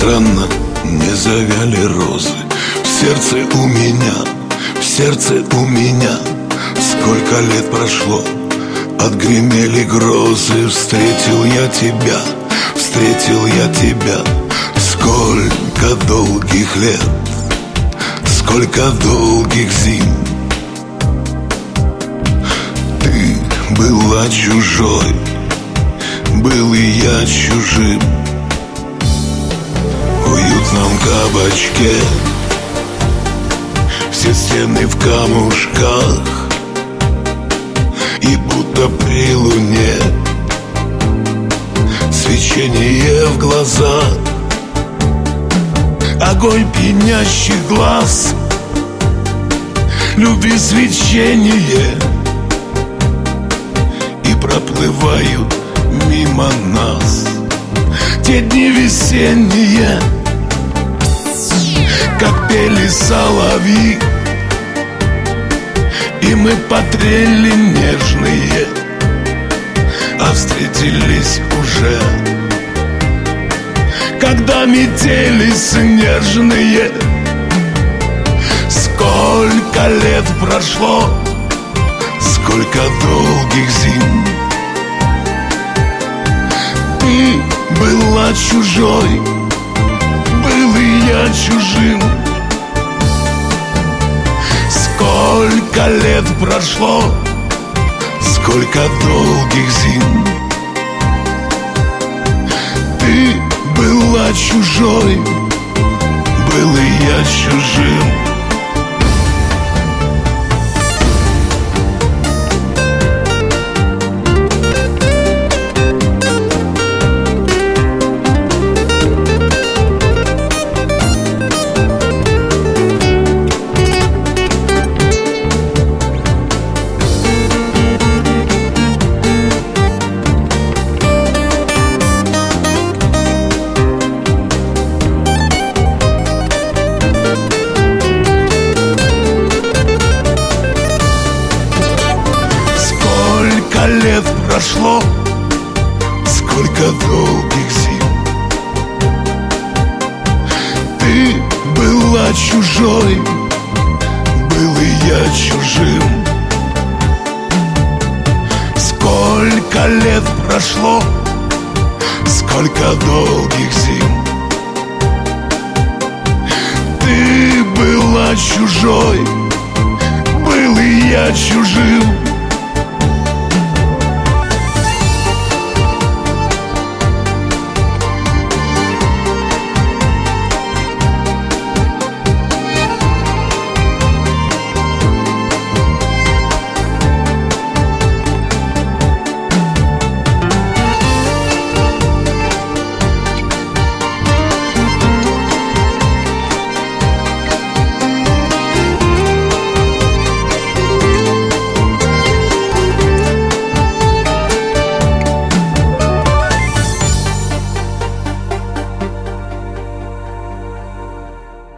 странно, не завяли розы. В сердце у меня, в сердце у меня. Сколько лет прошло, отгремели грозы. Встретил я тебя, встретил я тебя. Сколько долгих лет, сколько долгих зим. Ты была чужой, был и я чужим. В уютном кабачке все стены в камушках, и будто при луне свечение в глазах. Огонь пьянящих глаз, любви свечение, и проплывают мимо нас те дни весенние, как пели соловьи, и мы потрели нежные, а встретились уже, когда метели снежные. Сколько лет прошло, сколько долгих зим. Ты была чужой, был и я чужим. Сколько лет прошло, сколько долгих зим. Ты была чужой, был и я чужим. Лет прошло, сколько долгих зим. Ты была чужой, был и я чужим. Сколько лет прошло, сколько долгих зим. Ты была чужой, был и я чужим.